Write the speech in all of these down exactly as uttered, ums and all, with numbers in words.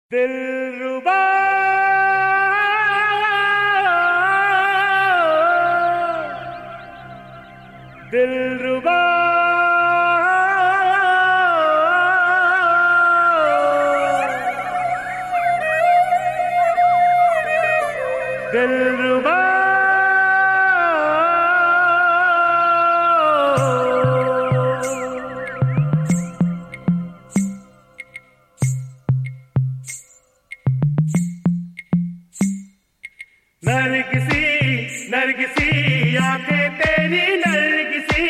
दिलरुबा दिलरुबा दिलरुबा नरगिसी नरगिसी आंखें तेरी नरगिसी,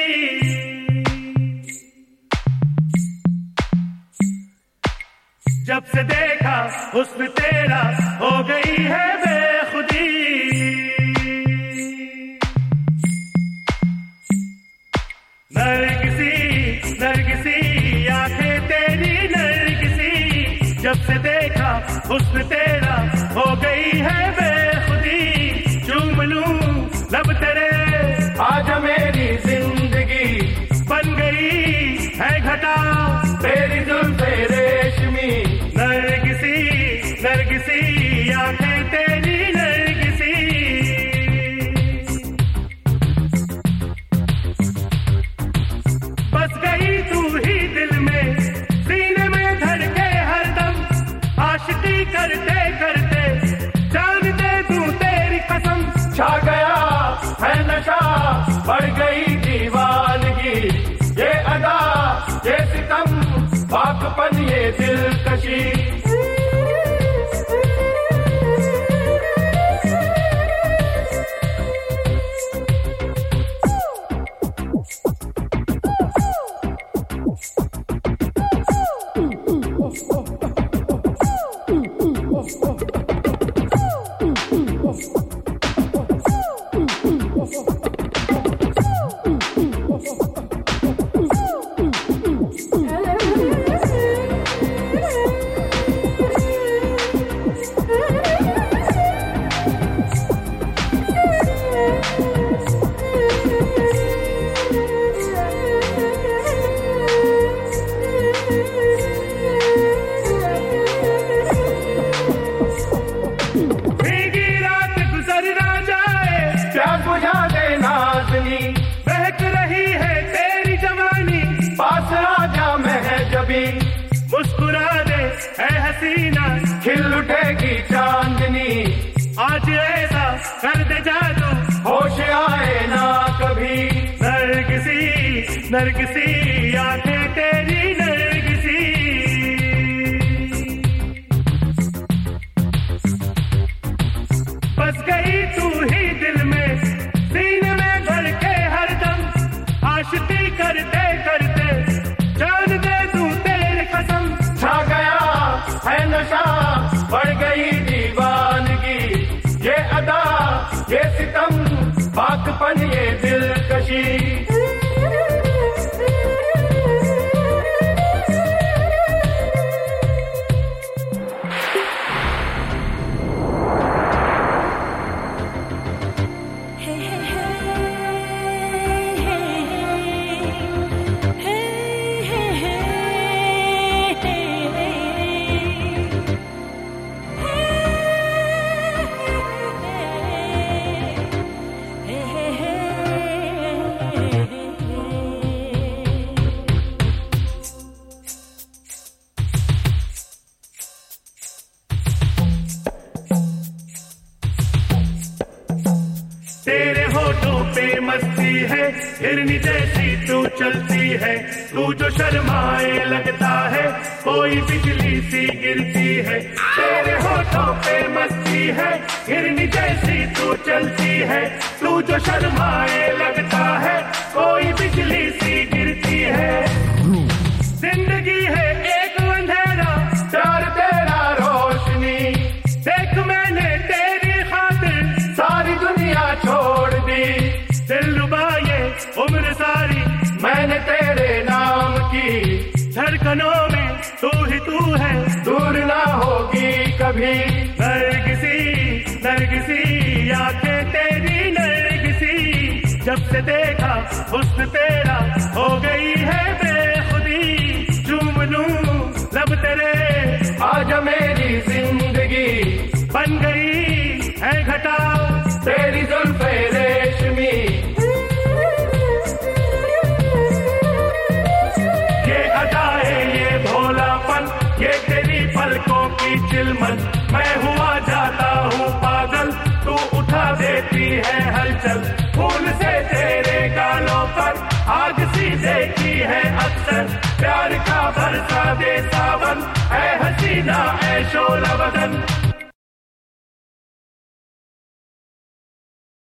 जब से देखा हुस्न तेरा हो गई है बेखुदी। नरगिसी नरगिसी आंखें तेरी नरगिसी, जब से देखा हुस्न तेरा हो गई है बेखुदी। चूम लूं लब तेरे आज मेरी जिंदगी बन गई है घटा तेरी जुल्फे रेशमी। नरगिसी नरगिसी आंखें तेरी नरगिसी, बस गई तू ही दिल में, सीने में धड़के हरदम। आशिकी करते करते जान दे दूं तेरी कसम। छा गया है नशा बढ़ गई दीवानगी, ये अदा ये सितम पाकपन ये दिलकशी। बहक रही है तेरी जवानी, पास आजा महजबी। मुस्कुरा दे है हसीना, खिल उठेगी चांदनी। आज ऐसा कर दे जादू, होश आए ना कभी। नरगिसी नरगिसी आंखें तेरी नरगिसी, बस गई तू ही दिल में, सीने में धड़के हरदम। आशिकी करते करते जान दे दूं तेरी कसम। छा गया है नशा बढ़ गई दीवानगी, ये अदा ये सितम पाकपन ये दिलकशी। तेरे होठों पे मस्ती है, हिरनी जैसी तू चलती है। तू जो शर्माए लगता है कोई बिजली सी गिरती है। तेरे होठों पे मस्ती है, हिरनी जैसी तू चलती है। तू जो शर्माए लगता है कोई बिजली सी गिरती है। जिंदगी है एक अंधेरा, प्यार तेरा रोशनी। देख मैंने तेरी खातिर सारी दुनिया छोड़ दी। दिलरुबा ये उम्र सारी मैंने तेरे नाम की। धड़कनों में तू ही तू है, दूर ना होगी कभी। नरगिसी नरगिसी आंखें तेरी नरगिसी, जब से देखा हुस्न तेरा हो गई है बेखुदी। चूम लूं लब तेरे आजा मेरी मेरी जिंदगी बन गई है घटा तेरी जुल्फे रेशमी। ये अदाए ये भोलापन ये तेरी पलकों की चिलमन, मैं हुआ जाता हूँ पागल तू उठा देती है हलचल। फूल से तेरे गालों पर आग सी देखी है अक्सर, प्यार का बरसा दे सावन ऐ हसीना ऐ शोला बदन।